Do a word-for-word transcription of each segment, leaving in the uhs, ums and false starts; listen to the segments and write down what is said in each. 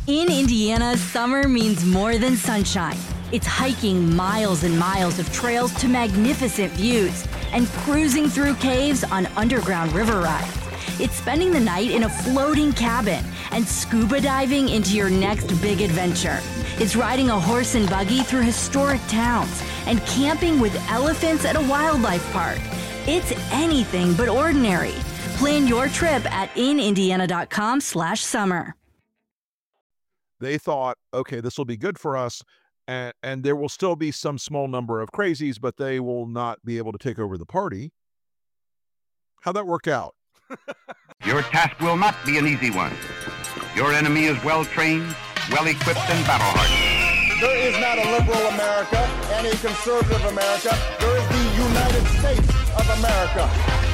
In Indiana, summer means more than sunshine. It's hiking miles and miles of trails to magnificent views and cruising through caves on underground river rides. It's spending the night in a floating cabin and scuba diving into your next big adventure. It's riding a horse and buggy through historic towns and camping with elephants at a wildlife park. It's anything but ordinary. Plan your trip at inindiana.com slash summer. They thought, okay, this will be good for us, and, and there will still be some small number of crazies, but they will not be able to take over the party. How'd that work out? Your task will not be an easy one. Your enemy is well-trained, well-equipped, and battle-hardened. There is not a liberal America and a conservative America. There is the United States of America.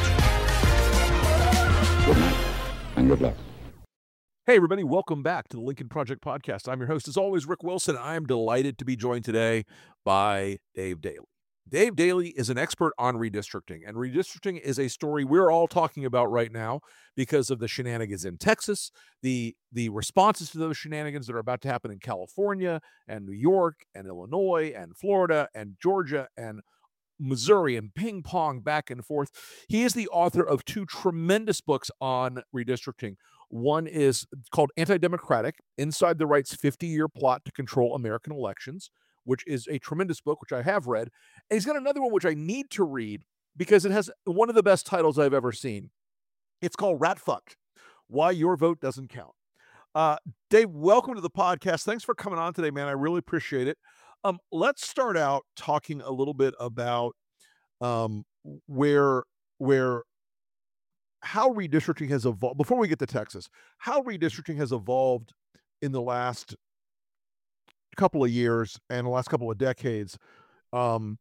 Good night, and good luck. Hey, everybody, welcome back to the Lincoln Project Podcast. I'm your host, as always, Rick Wilson. I am delighted to be joined today by Dave Daly. Dave Daly is an expert on redistricting, and redistricting is a story we're all talking about right now because of the shenanigans in Texas, the, the responses to those shenanigans that are about to happen in California and New York and Illinois and Florida and Georgia and Missouri, and ping pong back and forth. He is the author of two tremendous books on redistricting. One is called Anti-Democratic: Inside the Right's fifty-year Plot to Control American Elections, which is a tremendous book, which I have read. And he's got another one, which I need to read because it has one of the best titles I've ever seen. It's called Rat Fucked: Why Your Vote Doesn't Count. Uh, Dave, welcome to the podcast. Thanks for coming on today, man. I really appreciate it. Um, let's start out talking a little bit about um, where, where, how redistricting has evolved. Before we get to Texas, how redistricting has evolved in the last couple of years and the last couple of decades um,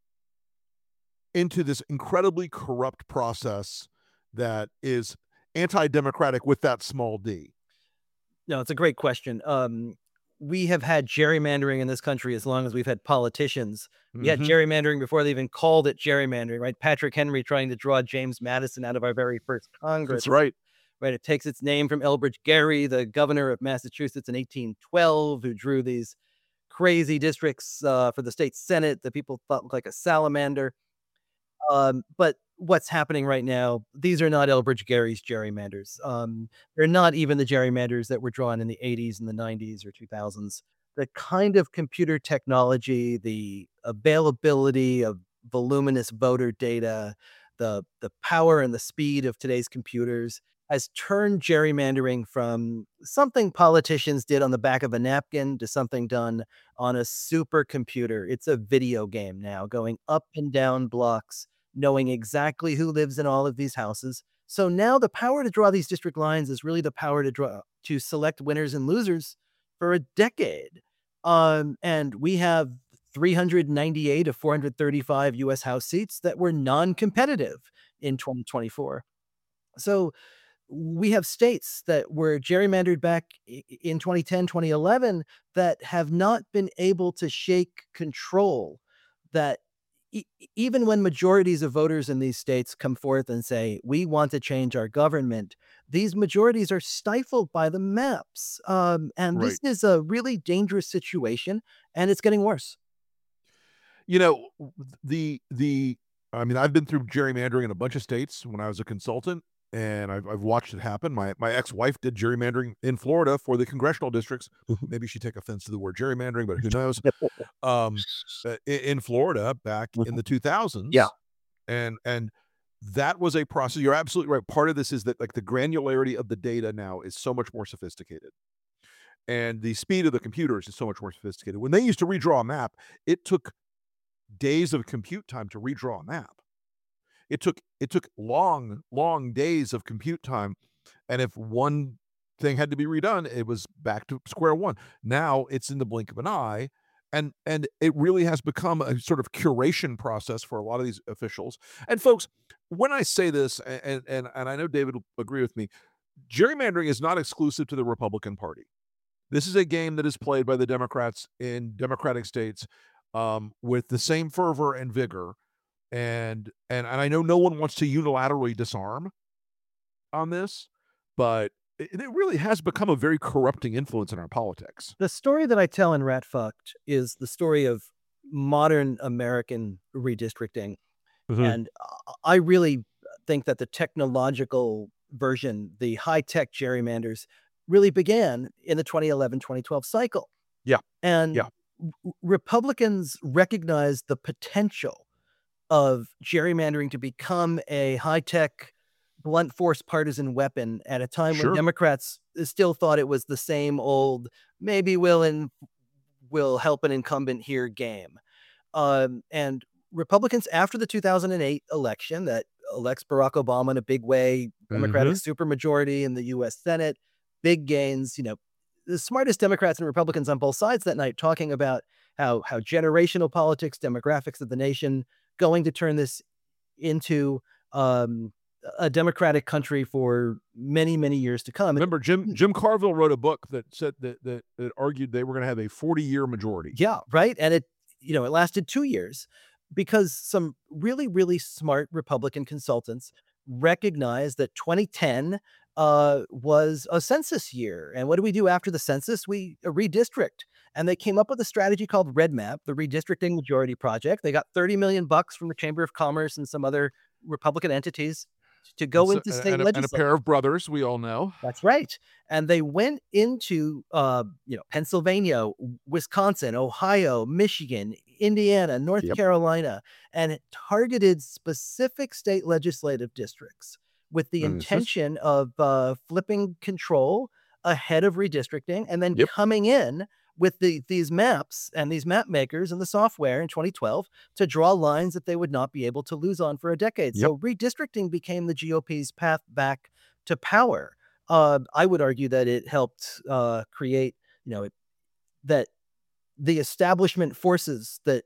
into this incredibly corrupt process that is anti-democratic with that small d. No, it's a great question. Um, we have had gerrymandering in this country as long as we've had politicians. We mm-hmm. had gerrymandering before they even called it gerrymandering, right? Patrick Henry trying to draw James Madison out of our very first Congress. That's right. Right. It takes its name from Elbridge Gerry, the governor of Massachusetts in eighteen twelve, who drew these crazy districts uh, for the state Senate that people thought looked like a salamander. Um, but what's happening right now, these are not Elbridge Gerry's gerrymanders. Um, they're not even the gerrymanders that were drawn in the eighties and the nineties or two thousands. The kind of computer technology, the availability of voluminous voter data, the, the power and the speed of today's computers has turned gerrymandering from something politicians did on the back of a napkin to something done on a supercomputer. It's a video game now, going up and down blocks, knowing exactly who lives in all of these houses. So now the power to draw these district lines is really the power to draw to select winners and losers for a decade. Um, and we have three hundred ninety-eight of four hundred thirty-five U S House seats that were non-competitive in twenty twenty-four. So we have states that were gerrymandered back in twenty ten, twenty eleven that have not been able to shake control, that e- even when majorities of voters in these states come forth and say, we want to change our government, these majorities are stifled by the maps. Um, and Right. this is a really dangerous situation, and it's getting worse. You know, the, the, I mean, I've been through gerrymandering in a bunch of states when I was a consultant, and I've, I've watched it happen. My, my ex-wife did gerrymandering in Florida for the congressional districts. Maybe she'd take offense to the word gerrymandering, but who knows? Um, in, in Florida back in the two thousands. Yeah. And, and that was a process. You're absolutely right. Part of this is that, like, the granularity of the data now is so much more sophisticated, and the speed of the computers is so much more sophisticated. When they used to redraw a map, it took days of compute time to redraw a map. It took it took long, long days of compute time, and if one thing had to be redone, it was back to square one. Now it's in the blink of an eye, and and it really has become a sort of curation process for a lot of these officials. And folks, when I say this, and and and I know David will agree with me, gerrymandering is not exclusive to the Republican Party. This is a game that is played by the Democrats in Democratic states um, with the same fervor and vigor. And, and, and I know no one wants to unilaterally disarm on this, but it, it really has become a very corrupting influence in our politics. The story that I tell in Rat Fucked is the story of modern American redistricting. Mhm. And uh, I really think that the technological version, the high-tech gerrymanders, really began in the twenty eleven twenty twelve cycle. Yeah. And Yeah. r- Republicans recognized the potential of gerrymandering to become a high-tech, blunt force partisan weapon at a time Sure. when Democrats still thought it was the same old, maybe we'll, in, will help an incumbent here game. Um, and Republicans, after the two thousand eight election that elects Barack Obama in a big way, Democratic supermajority in the U S Senate, big gains, you know, the smartest Democrats and Republicans on both sides that night talking about how, how generational politics, demographics of the nation, going to turn this into um, a democratic country for many, many years to come. Remember, Jim Jim Carville wrote a book that said that that, that argued they were going to have a forty-year majority. Yeah, right. And it, you know, it lasted two years because some really, really smart Republican consultants recognized that twenty ten uh, was a census year. And what do we do after the census? We uh, redistrict. And they came up with a strategy called Red Map, the Redistricting Majority Project. They got thirty million bucks from the Chamber of Commerce and some other Republican entities to go And into so- state and, a, and a legislatures. pair of brothers, we all know. That's right. And they went into, uh, you know, Pennsylvania, Wisconsin, Ohio, Michigan, Indiana, North Yep. Carolina, and it targeted specific state legislative districts with the And it's just- intention of uh, flipping control ahead of redistricting and then Yep. coming in with the, these maps and these map makers and the software in twenty twelve to draw lines that they would not be able to lose on for a decade. So redistricting became the G O P's path back to power. Uh, I would argue that it helped uh, create, you know, it, that the establishment forces that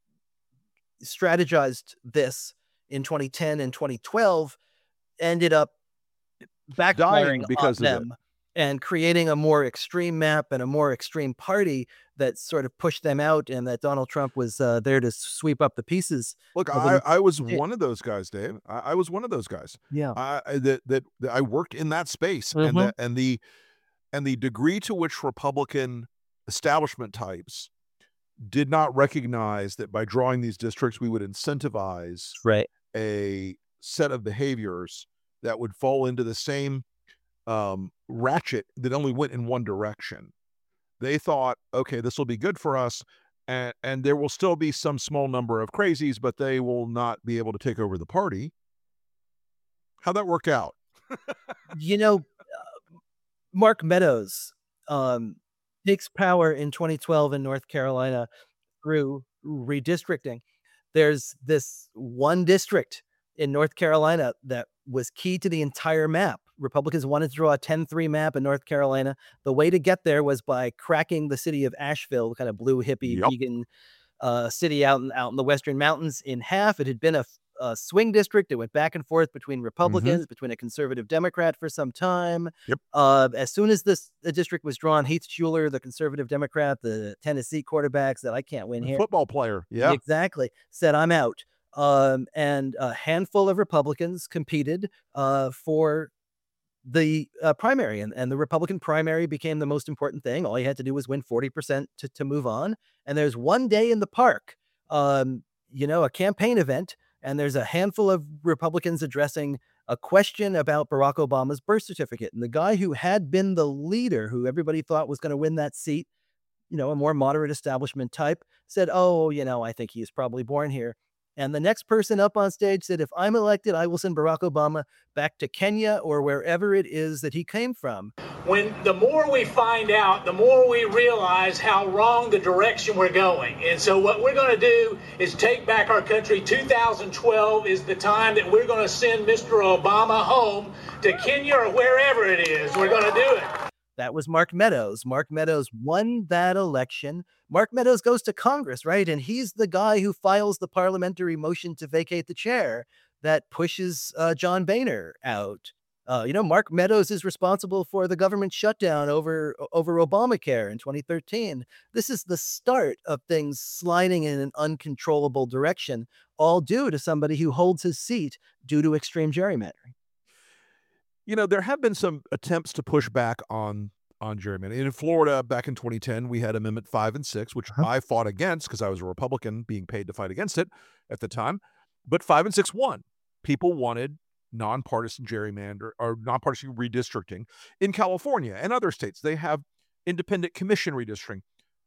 strategized this in twenty ten and twenty twelve ended up backfiring because on of it. them and creating a more extreme map and a more extreme party that sort of pushed them out, and that Donald Trump was uh, there to sweep up the pieces. Look, Well, I, then- I was Yeah. one of those guys, Dave. I, I was one of those guys. Yeah. I, I- that, that that I worked in that space, and Mhm. the and the and the degree to which Republican establishment types did not recognize that by drawing these districts, we would incentivize Right. a set of behaviors that would fall into the same um, ratchet that only went in one direction. They thought, okay, this will be good for us, and and there will still be some small number of crazies, but they will not be able to take over the party. How'd that work out? You know, uh, Mark Meadows um, takes power in twenty twelve in North Carolina through redistricting. There's this one district in North Carolina that was key to the entire map. Republicans wanted to draw a ten three map in North Carolina. The way to get there was by cracking the city of Asheville, kind of blue hippie Yep. vegan uh, city out in, out in the Western Mountains, in half. It had been a, a swing district. It went back and forth between Republicans, between a conservative Democrat for some time. Yep. Uh, as soon as this the district was drawn, Heath Schuler, the conservative Democrat, the Tennessee quarterback, said, I can't win here. Football player, yeah. Exactly. Said, I'm out. Um, and a handful of Republicans competed uh, for the uh, primary, and, and the Republican primary became the most important thing. All you had to do was win forty percent to, to move on. And there's one day in the park, um, you know, a campaign event, and there's a handful of Republicans addressing a question about Barack Obama's birth certificate. And the guy who had been the leader, who everybody thought was going to win that seat, you know, a more moderate establishment type, said, oh, you know, I think he was probably born here. And the next person up on stage said, if I'm elected, I will send Barack Obama back to Kenya or wherever it is that he came from. When the more we find out, the more we realize how wrong the direction we're going. And so what we're going to do is take back our country. two thousand twelve is the time that we're going to send Mister Obama home to Kenya or wherever it is. We're going to do it. That was Mark Meadows. Mark Meadows won that election. Mark Meadows goes to Congress, right? And he's the guy who files the parliamentary motion to vacate the chair that pushes uh, John Boehner out. Uh, you know, Mark Meadows is responsible for the government shutdown over over Obamacare in twenty thirteen. This is the start of things sliding in an uncontrollable direction, all due to somebody who holds his seat due to extreme gerrymandering. you know, there have been some attempts to push back on on gerrymandering. In Florida, back in twenty ten, we had Amendment five and six, which Uh-huh. I fought against because I was a Republican being paid to fight against it at the time. But five and six won. People wanted nonpartisan gerrymander or nonpartisan redistricting. In California and other states, they have independent commission redistricting.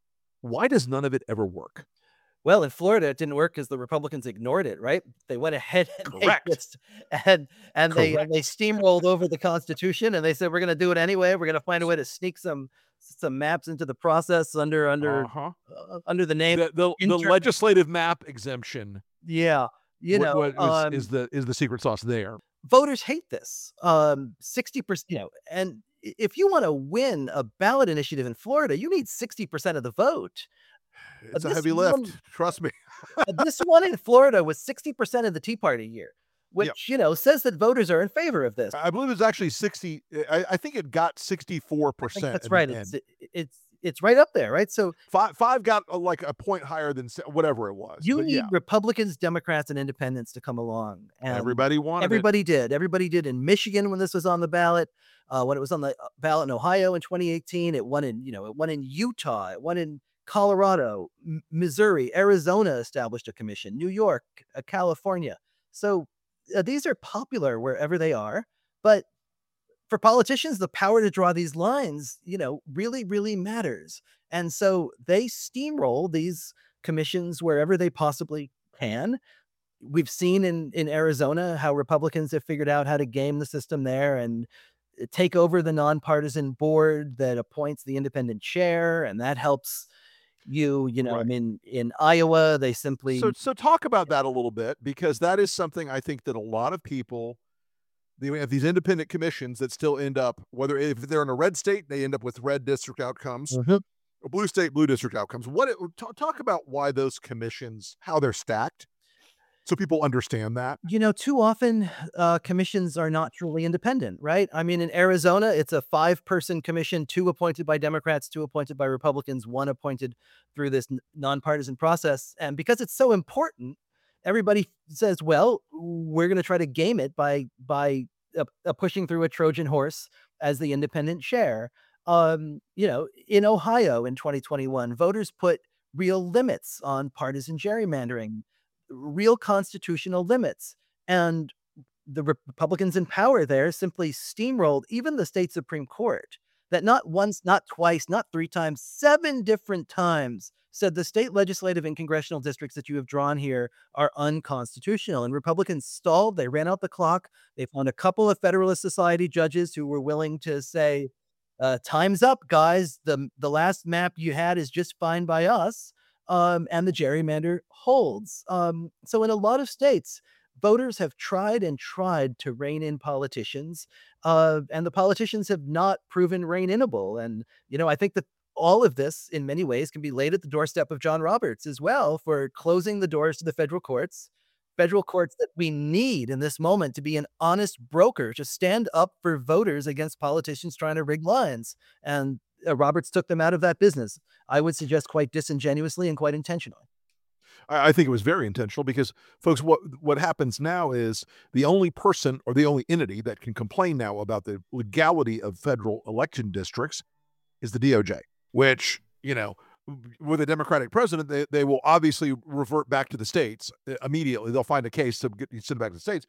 Why does none of it ever work? Well, in Florida, it didn't work because the Republicans ignored it, right? They went ahead and they Correct. just and and they Correct. they steamrolled over the Constitution, and they said we're going to do it anyway. We're going to find a way to sneak some some maps into the process under under Uh-huh. uh, under the name. The, the, the inter- legislative map exemption yeah, you what- know, what is, um, is the is the secret sauce there. voters hate this. Um, sixty percent, you know, and i- if you want to win a ballot initiative in Florida, you need sixty percent of the vote. It's a this heavy lift. one- Trust me. Uh, this one in Florida was sixty percent of the Tea Party year, which, you know, says that voters are in favor of this. I believe it's actually sixty. I, I think it got sixty-four I think percent. that's right. It's, it- it's it's right up there, right? So Five five got uh, like a point higher than se- whatever it was. you But need yeah, Republicans, Democrats, and independents to come along. And everybody wanted it. everybody did. Everybody did in Michigan when this was on the ballot. Uh, when it was on the uh, ballot in Ohio in twenty eighteen, it won in, you know, it won in Utah, it won in Colorado, M- Missouri, Arizona established a commission, New York, uh, California. So uh, these are popular wherever they are. But for politicians, the power to draw these lines, you know, really, really matters. And so they steamroll these commissions wherever they possibly can. We've seen in, in Arizona how Republicans have figured out how to game the system there and uh, take over the nonpartisan board that appoints the independent chair. And that helps you, you know, I Right. mean, in Iowa, they simply, So so talk about that a little bit, because that is something I think that a lot of people, they have these independent commissions that still end up, whether if they're in a red state, they end up with red district outcomes, Mhm. or blue state, blue district outcomes. What it, talk, talk about why those commissions, how they're stacked, so people understand that. you know, too often uh, commissions are not truly independent, right? I mean, in Arizona, it's a five person commission, two appointed by Democrats, two appointed by Republicans, one appointed through this n- nonpartisan process. And because it's so important, everybody says, well, we're going to try to game it by, by uh, uh, pushing through a Trojan horse as the independent chair. Um, you know, in Ohio in twenty twenty-one, voters put real limits on partisan gerrymandering, real constitutional limits. And the Re- Republicans in power there simply steamrolled even the state Supreme Court, that not once, not twice, not three times, seven different times said the state legislative and congressional districts that you have drawn here are unconstitutional. And Republicans stalled. They ran out the clock. They found a couple of Federalist Society judges who were willing to say, uh, time's up, guys. The, the last map you had is just fine by us. Um, and the gerrymander holds. Um, so in a lot of states, voters have tried and tried to rein in politicians, uh, and the politicians have not proven rein-inable. And, you know, I think that all of this, in many ways, can be laid at the doorstep of John Roberts as well for closing the doors to the federal courts, federal courts that we need in this moment to be an honest broker, to stand up for voters against politicians trying to rig lines. And uh, Roberts took them out of that business. I would suggest quite disingenuously and quite intentionally. I, I think it was very intentional because, folks, what what happens now is the only person or the only entity that can complain now about the legality of federal election districts is the D O J, which, you know, with a Democratic president, they, they will obviously revert back to the states uh, immediately. They'll find a case to get send it back to the states.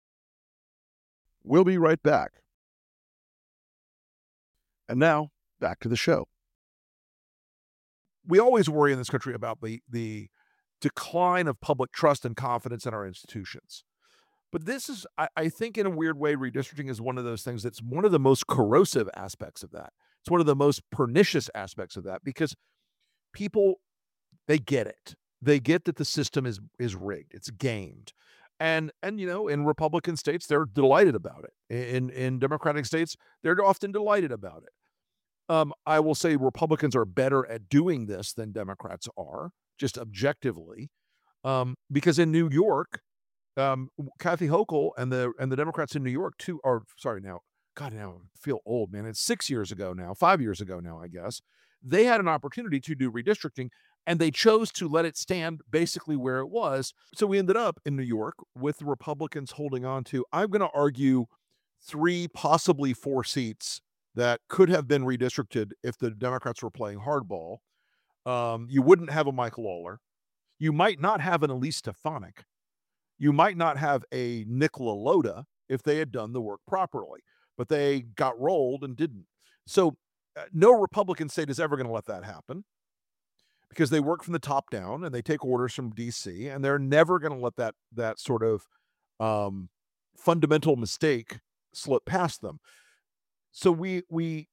We'll be right back. And now, back to the show. We always worry in this country about the, the decline of public trust and confidence in our institutions. But this is, I, I think in a weird way, redistricting is one of those things that's one of the most corrosive aspects of that. It's one of the most pernicious aspects of that because people, they get it. They get that the system is is rigged. It's gamed. And, and you know, in Republican states, they're delighted about it. In, in Democratic states, they're often delighted about it. Um, I will say Republicans are better at doing this than Democrats are, just objectively, um, because in New York, um, Kathy Hochul and the and the Democrats in New York, too, are sorry now, God, now I feel old, man. It's six years ago now, five years ago now, I guess. They had an opportunity to do redistricting, and they chose to let it stand basically where it was. So we ended up in New York with the Republicans holding on to, I'm going to argue, three, possibly four seats that could have been redistricted if the Democrats were playing hardball. Um, you wouldn't have a Michael Lawler. You might not have an Elise Stefanik. You might not have a Nicola Loda if they had done the work properly, but they got rolled and didn't. So uh, no Republican state is ever going to let that happen because they work from the top down and they take orders from D C, and they're never going to let that that sort of um, fundamental mistake slip past them. So we we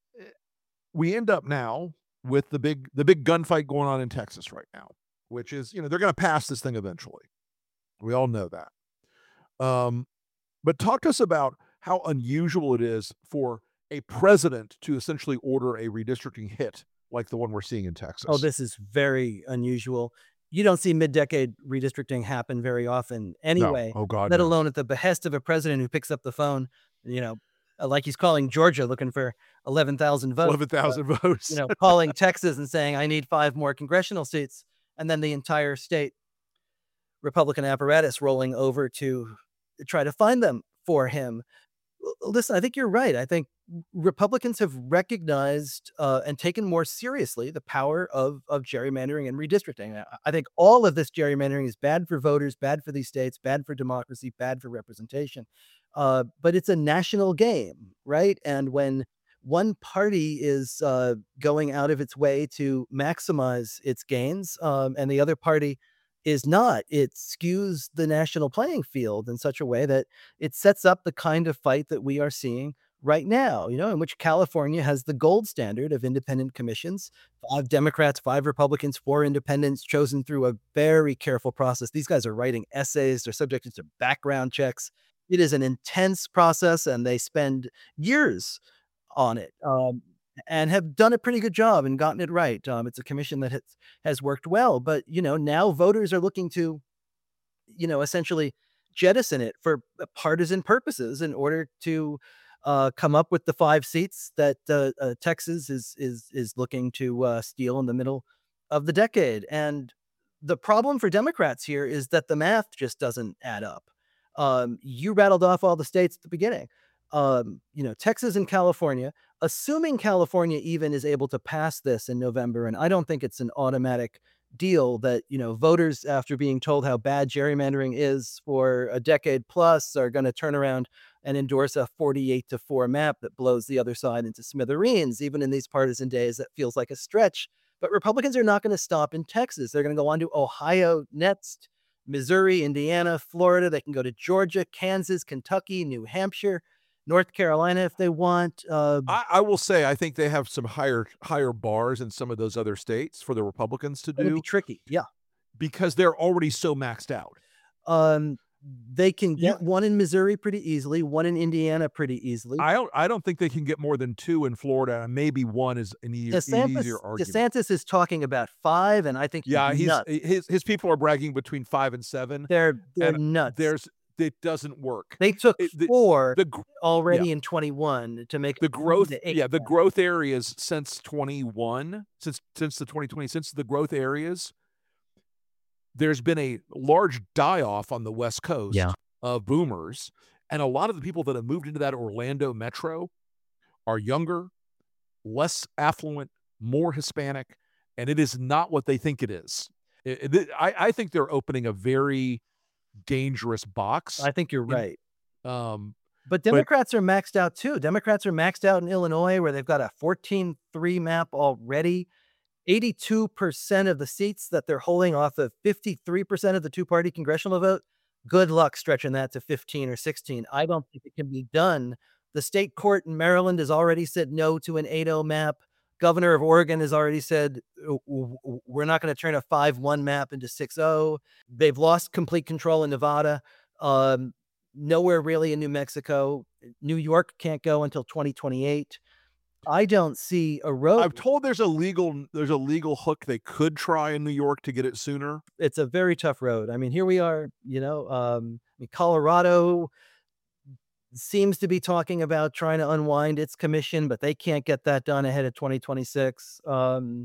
we end up now with the big the big gunfight going on in Texas right now, which is, you know, they're going to pass this thing eventually. We all know that. Um, but talk to us about how unusual it is for a president to essentially order a redistricting hit like the one we're seeing in Texas. Oh, this is very unusual. You don't see mid-decade redistricting happen very often anyway, no. Oh, God, let no. alone at the behest of a president who picks up the phone, you know, uh, like he's calling Georgia looking for eleven thousand votes. eleven thousand uh, votes. You know, calling Texas and saying, I need five more congressional seats. And then the entire state Republican apparatus rolling over to try to find them for him. Listen, I think you're right. I think Republicans have recognized uh, and taken more seriously the power of, of gerrymandering and redistricting. I think all of this gerrymandering is bad for voters, bad for these states, bad for democracy, bad for representation. Uh, but it's a national game, right? And when one party is uh, going out of its way to maximize its gains um, and the other party is not, it skews the national playing field in such a way that it sets up the kind of fight that we are seeing right now, you know, in which California has the gold standard of independent commissions, five Democrats, five Republicans, four independents chosen through a very careful process. These guys are writing essays. They're subjected to background checks. It is an intense process and they spend years on it. Um, and have done a pretty good job and gotten it right. Um, it's a commission that has, has worked well, but, you know, now voters are looking to, you know, essentially jettison it for partisan purposes in order to uh, come up with the five seats that uh, uh, Texas is, is, is looking to uh, steal in the middle of the decade. And the problem for Democrats here is that the math just doesn't add up. Um, you rattled off all the states at the beginning. Um, you know, Texas and California, assuming California even is able to pass this in November, and I don't think it's an automatic deal that, you know, voters, after being told how bad gerrymandering is for a decade plus, are going to turn around and endorse a forty-eight to four map that blows the other side into smithereens. Even in these partisan days, that feels like a stretch. But Republicans are not going to stop in Texas. They're going to go on to Ohio next, Missouri, Indiana, Florida. They can go to Georgia, Kansas, Kentucky, New Hampshire, North Carolina if they want. Uh, I, I will say I think they have some higher higher bars in some of those other states for the Republicans to it would do be tricky. Yeah. because they're already so maxed out. Um, they can You- get one in Missouri pretty easily, one in Indiana pretty easily. I don't I don't think they can get more than two in Florida, and maybe one is an e- DeSantis, easier argument. DeSantis is talking about five, and I think he's yeah, he's nuts. his his people are bragging between five and seven. They're they're and nuts. There's it doesn't work. They took It- the- four the gr- already in twenty-one to make the it growth to eight yeah the now. growth areas since twenty-one since since the twenty twenty since the growth areas there's been a large die-off on the West Coast Yeah. of boomers, and a lot of the people that have moved into that Orlando metro are younger, less affluent, more Hispanic, and it is not what they think it is. It- it- I, I think they're opening a very dangerous box. I think you're in- right. um, But Democrats are maxed out too. Democrats are maxed out in Illinois, where they've got a fourteen three map already. eighty-two percent of the seats that they're holding off of fifty-three percent of the two-party congressional vote. Good luck stretching that to fifteen or sixteen. I don't think it can be done. The state court in Maryland has already said no to an eight oh map. Governor of Oregon has already said, "W- w- w- we're not going to turn a five one map into six oh. They've lost complete control in Nevada. Um, nowhere really in New Mexico. New York can't go until twenty twenty-eight. I don't see a road. I've told there's a legal there's a legal hook they could try in New York to get it sooner. It's a very tough road. I mean, here we are, you know, um, I mean, Colorado seems to be talking about trying to unwind its commission, but they can't get that done ahead of twenty twenty-six. Um,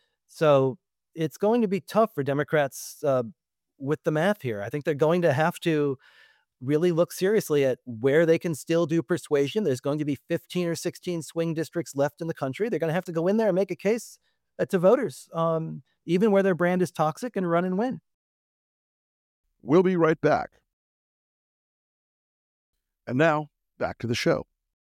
so it's going to be tough for Democrats uh, with the math here. I think they're going to have to really look seriously at where they can still do persuasion. There's going to be fifteen or sixteen swing districts left in the country. They're going to have to go in there and make a case uh, to voters, um, even where their brand is toxic, and run and win. We'll be right back. And now, back to the show.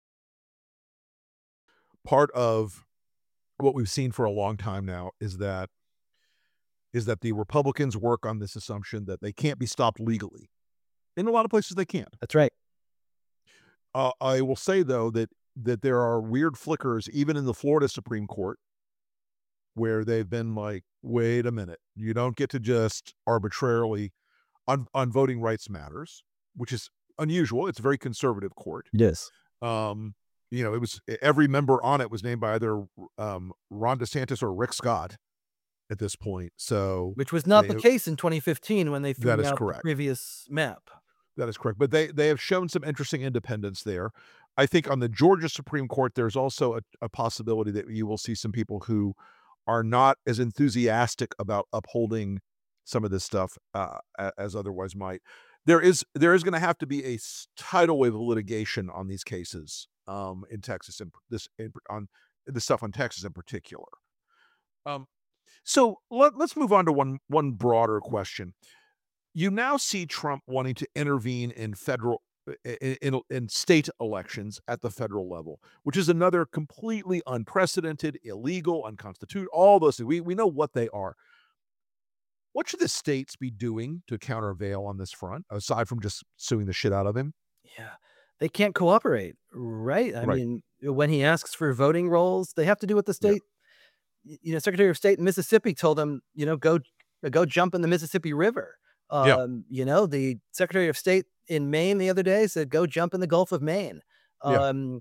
Part of what we've seen for a long time now is that is that the Republicans work on this assumption that they can't be stopped legally. In a lot of places, they can't. That's right. Uh, I will say, though, that that there are weird flickers, even in the Florida Supreme Court, where they've been like, wait a minute, you don't get to just arbitrarily on, on voting rights matters, which is unusual. It's a very conservative court. Yes. Um, you know, it was every member on it was named by either um, Ron DeSantis or Rick Scott at this point. So, which was not they, the case in twenty fifteen when they threw that is out correct. the previous map. That is correct. But they they have shown some interesting independence there. I think on the Georgia Supreme Court, there's also a, a possibility that you will see some people who are not as enthusiastic about upholding some of this stuff uh, as otherwise might. There is there is going to have to be a tidal wave of litigation on these cases um, in Texas, and this in, on the stuff on Texas in particular. Um, so let, let's move on to one one broader question. You now see Trump wanting to intervene in federal in, in, in state elections at the federal level, which is another completely unprecedented, illegal, unconstitutional. All those things. We we know what they are. What should the states be doing to countervail on this front, aside from just suing the shit out of him? Yeah, they can't cooperate, right? I Right. mean, when he asks for voting rolls, they have to do what the state, y- you know, Secretary of State in Mississippi told him, you know, go go jump in the Mississippi River. Um, Yeah. You know, the Secretary of State in Maine the other day said, go jump in the Gulf of Maine. Yeah. Um,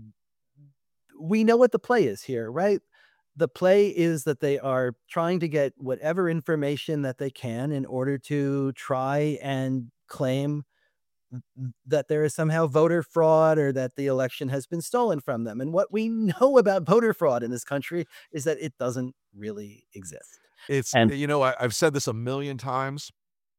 we know what the play is here, right? The play is that they are trying to get whatever information that they can in order to try and claim that there is somehow voter fraud or that the election has been stolen from them. And what we know about voter fraud in this country is that it doesn't really exist. It's, And- you know, I, I've said this a million times.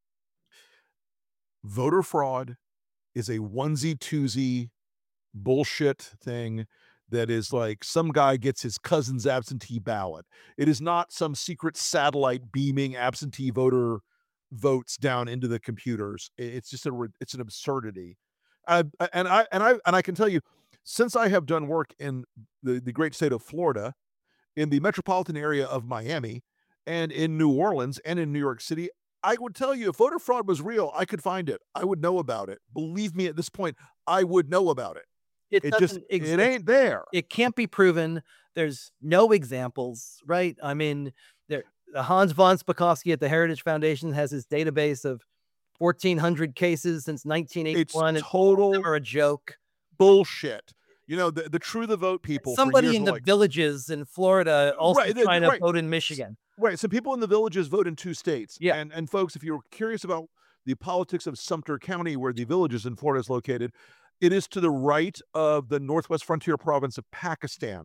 Voter fraud is a onesie twosie bullshit thing that is like some guy gets his cousin's absentee ballot. It is not some secret satellite beaming absentee voter votes down into the computers. I- It's just a re- it's an absurdity. Uh, and I and I and I can tell you, since I have done work in the, the great state of Florida, in the metropolitan area of Miami, and in New Orleans and in New York City, I would tell you if voter fraud was real, I could find it. I would know about it. Believe me, at this point, I would know about it. It, It just doesn't it exist. ain't there. It can't be proven. There's no examples, right? I mean, there Hans von Spakovsky at the Heritage Foundation has his database of fourteen hundred cases since nineteen It's eighty-one. and total or a joke. bullshit. You know, the, the True the Vote people. for Somebody years in were the like, villages in Florida also Right, they- trying to right. vote in Michigan. right. So people in the villages vote in two states. Yeah. And and folks, if you're curious about the politics of Sumter County, where the villages in Florida is located, it is to the right of the Northwest Frontier province of Pakistan.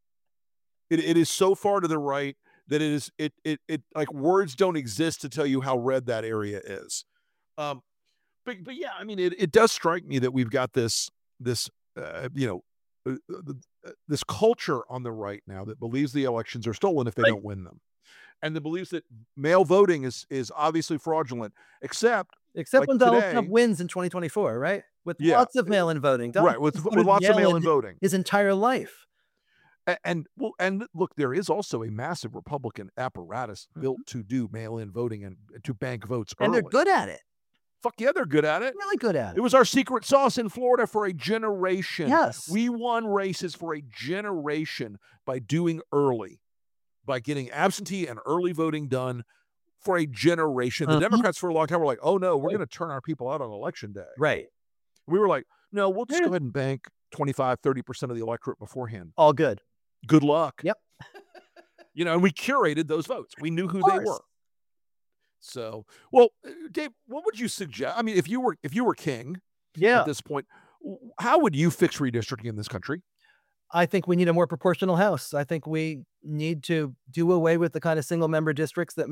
It it is so far to the right that it is it it it like words don't exist to tell you how red that area is. Um, but but yeah, I mean, it it does strike me that we've got this this uh, you know uh, uh, uh, this culture on the right now that believes the elections are stolen if they Right. don't win them, and that believes that mail voting is is obviously fraudulent, except Except Like when Donald today- Trump wins in twenty twenty-four, right? With Yeah. lots of mail-in voting. Donald right with Trump's with voted lots of mail-in mail-in voting. his entire life. A- And well, and look, there is also a massive Republican apparatus built to do mail-in voting and to bank votes And early. they're good at it. Fuck yeah, they're good at it. Really good at It it. was our secret sauce in Florida for a generation. Yes. We won races for a generation by doing early, by getting absentee and early voting done for a generation. The Mhm. Democrats for a long time were like, oh no, we're Right. going to turn our people out on election day. Right. We were like, no, we'll just Yeah. go ahead and bank twenty-five, thirty percent of the electorate beforehand. All good. Good luck. Yep. You know, and we curated those votes. We knew who Of they course. were. So, well, uh, Dave, what would you suggest? I mean, if you were if you were king Yeah. at this point, w- how would you fix redistricting in this country? I think we need a more proportional House. I think we need to do away with the kind of single member districts that make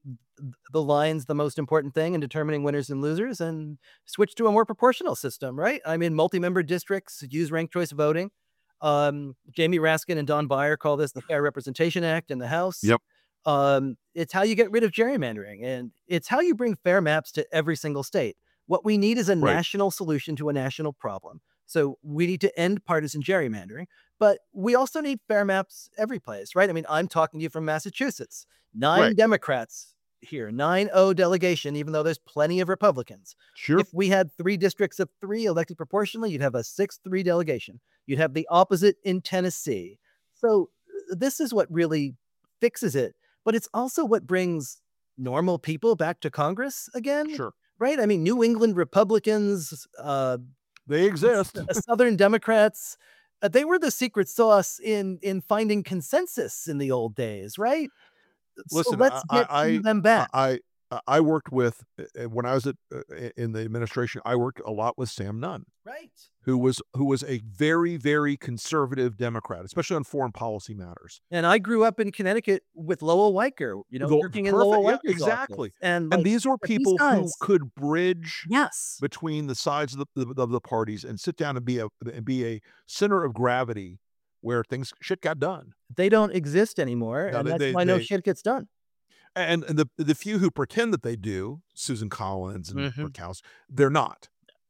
the line's the most important thing in determining winners and losers, and switch to a more proportional system, right? I mean, multi-member districts use ranked choice voting. Um, Jamie Raskin and Don Beyer call this the Fair Representation Act in the House. Yep. Um, it's how you get rid of gerrymandering, and it's how you bring fair maps to every single state. What we need is a Right. national solution to a national problem. So we need to end partisan gerrymandering, but we also need fair maps every place, right? I mean, I'm talking to you from Massachusetts, nine Right. Democrats here, nine oh delegation, even though there's plenty of Republicans. Sure. If we had three districts of three elected proportionally, you'd have a six three delegation. You'd have the opposite in Tennessee. So uh, this is what really fixes it, but it's also what brings normal people back to Congress again, Sure. right? I mean, New England Republicans, uh, They exist. uh, Southern Democrats, uh, they were the secret sauce in in finding consensus in the old days, right? So Listen, let's I- get I- to them back. I I worked with uh, when I was at uh, in the administration. I worked a lot with Sam Nunn, right. who was who was a very very conservative Democrat, especially on foreign policy matters. And I grew up in Connecticut with Lowell Weicker, you know, Lo- working in perfect, Lowell yeah, Weicker's exactly. office. And, And like, these were but these people who guys- could bridge yes, between the sides of the, of the parties and sit down and be a and be a center of gravity where things shit got done. they don't exist anymore, No, and they- that's they- why no they- shit gets done. And, and the the few who pretend that they do, Susan Collins and Mhm. Murkowski, they're not.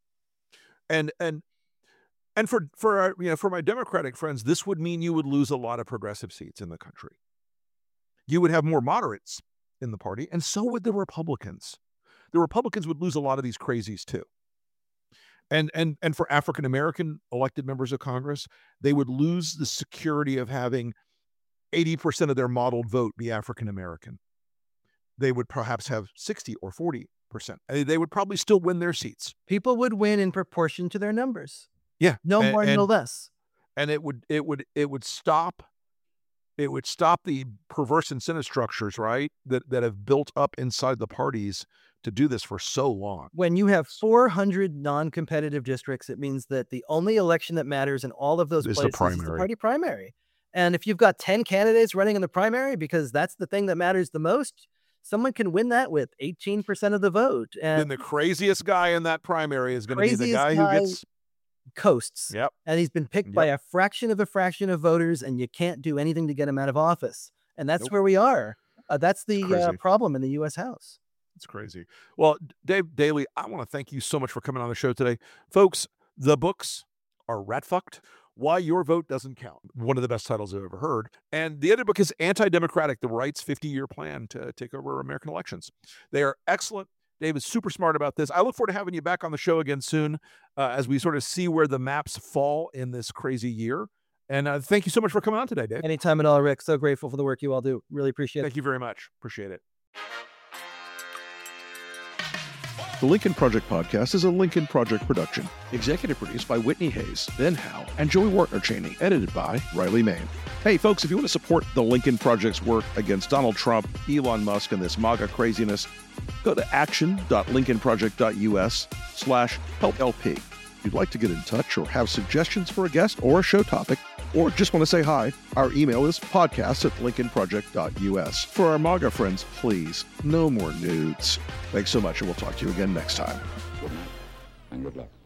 And and and for for our, you know for my Democratic friends, this would mean you would lose a lot of progressive seats in the country. You would have more moderates in the party, and so would the Republicans. The Republicans would lose a lot of these crazies too. And and and for African American elected members of Congress, they would lose the security of having eighty percent of their modeled vote be African American. They would perhaps have sixty or forty percent. They would probably still win their seats. People would win in proportion to their numbers, Yeah. no and, more, no and, less. and it would it would it would stop it would stop the perverse incentive structures, right? That that have built up inside the parties to do this for so long. When you have four hundred non-competitive districts, it means that the only election that matters in all of those Is the places is the primary. party primary. And if you've got ten candidates running in the primary because that's the thing that matters the most, someone can win that with eighteen percent of the vote. Then And the craziest guy in that primary is going to be the Craziest guy guy- who gets coasts. Yep. And he's been picked by a fraction of a fraction of voters, and you can't do anything to get him out of office. And that's Nope. where we are. Uh, that's the uh, Crazy. problem in the U S House. It's crazy. Well, Dave Daly, I want to thank you so much for coming on the show today. Folks, the books are Rat Fucked, Why Your Vote Doesn't Count. One of the best titles I've ever heard. And the other book is Anti-Democratic, The Right's fifty-year Plan to Take Over American Elections. They are excellent. Dave is super smart about this. I look forward to having you back on the show again soon uh, as we sort of see where the maps fall in this crazy year. And uh, thank you so much for coming on today, Dave. Anytime at all, Rick. So grateful for the work you all do. Really appreciate it. Thank you very much. Appreciate it. The Lincoln Project Podcast is a Lincoln Project production. Executive produced by Whitney Hayes, Ben Howe, and Joey Wartner Cheney. Edited by Riley Main. Hey, folks, if you want to support the Lincoln Project's work against Donald Trump, Elon Musk, and this MAGA craziness, go to action.lincolnproject.us slash help LP. If you'd like to get in touch or have suggestions for a guest or a show topic, or just want to say hi, our email is podcast at lincolnproject.us. For our MAGA friends, please, no more nudes. Thanks so much, and we'll talk to you again next time. Good night and good luck.